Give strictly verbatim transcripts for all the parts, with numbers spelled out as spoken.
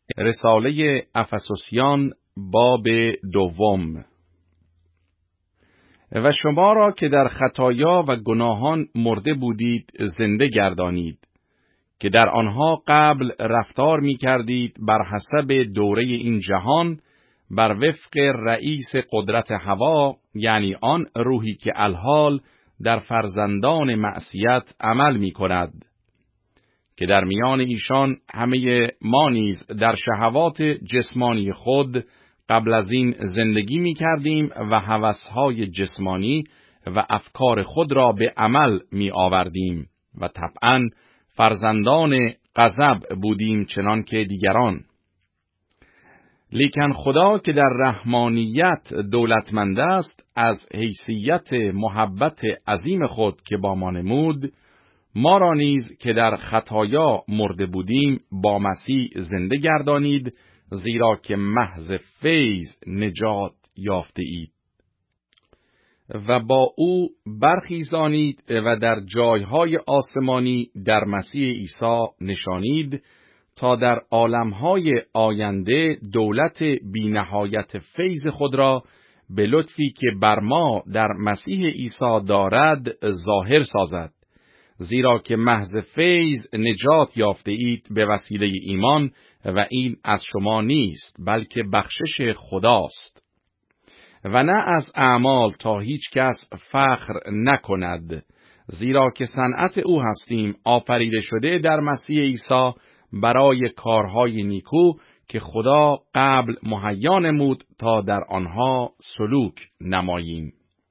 رساله افسوسیان باب دوم. و شما را که در خطایا و گناهان مرده بودید زنده گردانید، که در آنها قبل رفتار می کردید بر حسب دوره این جهان، بر وفق رئیس قدرت هوا، یعنی آن روحی که الحال در فرزندان معصیت عمل می کند، که در میان ایشان همه ما نیز در شهوات جسمانی خود قبل از این زندگی می کردیم و هوسهای جسمانی و افکار خود را به عمل می آوردیم و طبعاً فرزندان غضب بودیم چنان که دیگران. لیکن خدا که در رحمانیت دولتمند است، از حیثیت محبت عظیم خود که با ما نمود، ما را نیز که در خطایا مرده بودیم با مسیح زنده گردانید، زیرا که محض فیض نجات یافته اید. و با او برخیزانید و در جایهای آسمانی در مسیح عیسی نشانید، تا در عالمهای آینده دولت بی‌نهایت فیض خود را به لطفی که بر ما در مسیح عیسی دارد ظاهر سازد. زیرا که محض فیض نجات یافته اید به وسیله ایمان، و این از شما نیست بلکه بخشش خداست، و نه از اعمال تا هیچ کس فخر نکند. زیرا که صنعت او هستیم، آفریده شده در مسیح عیسی برای کارهای نیکو که خدا قبل مهیا نمود تا در آنها سلوک نماییم.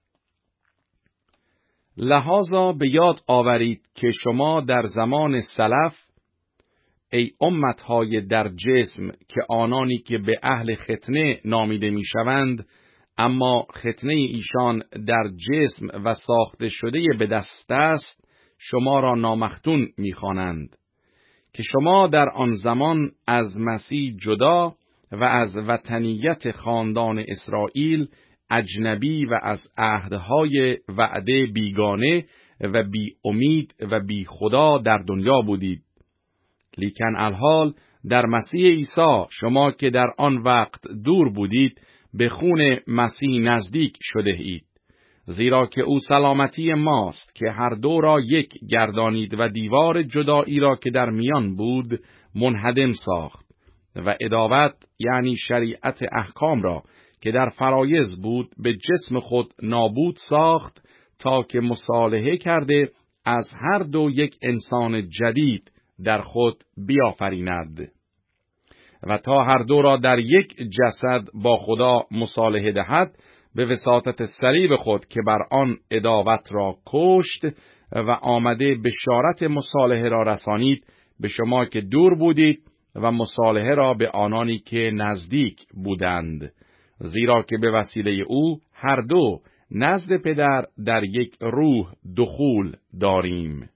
لذا به یاد آورید که شما در زمان سلف، ای امتهای در جسم، که آنانی که به اهل ختنه نامیده میشوند، اما ختنه ایشان در جسم و ساخته شده به دست است، شما را نامختون میخوانند، که شما در آن زمان از مسیح جدا و از وطنیت خاندان اسرائیل اجنبی و از عهدهای وعده بیگانه و بی امید و بی خدا در دنیا بودید. لیکن الحال در مسیح عیسی شما که در آن وقت دور بودید، به خون مسیح نزدیک شده اید. زیرا که او سلامتی ماست که هر دو را یک گردانید و دیوار جدایی را که در میان بود منهدم ساخت، و عداوت یعنی شریعت احکام را که در فرایض بود به جسم خود نابود ساخت، تا که مصالحه کرده از هر دو یک انسان جدید در خود بیافریند، و تا هر دو را در یک جسد با خدا مصالحه دهد به وساطت صلیب خود که بر آن عداوت را کشت، و آمده بشارت مصالحه را رسانید به شما که دور بودید و مصالحه را به آنانی که نزدیک بودند. زیرا که به وسیله او هر دو نزد پدر در یک روح دخول داریم.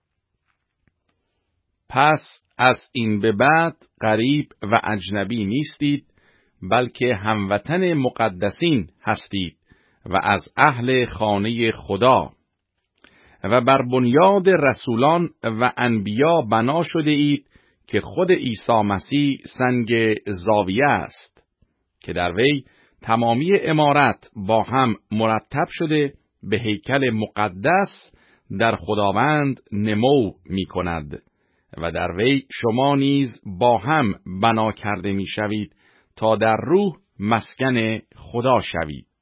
پس از این به بعد غریب و اجنبی نیستید، بلکه هموطن مقدسین هستید و از اهل خانه خدا، و بر بنیاد رسولان و انبیا بنا شده اید که خود عیسی مسیح سنگ زاویه است، که در وی تمامی عمارت با هم مرتب شده به هیکل مقدس در خداوند نمو می کند، و در وی شما نیز با هم بنا کرده می شوید تا در روح مسکن خدا شوید.